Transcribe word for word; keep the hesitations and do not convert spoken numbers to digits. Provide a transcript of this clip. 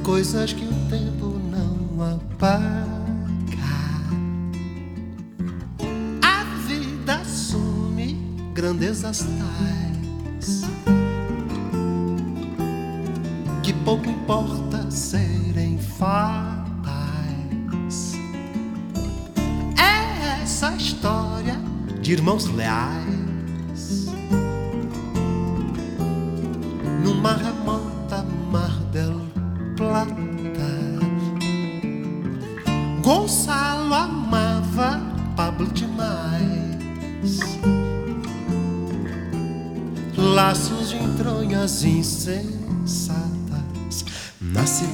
coisas que o tempo não apaga. A vida assume grandezas tais que pouco importa serem fatais. É essa história de irmãos leais numa remota Mar del Plata. Gonçalo amava Pablo demais, laços de entronhas insensatas. Nasce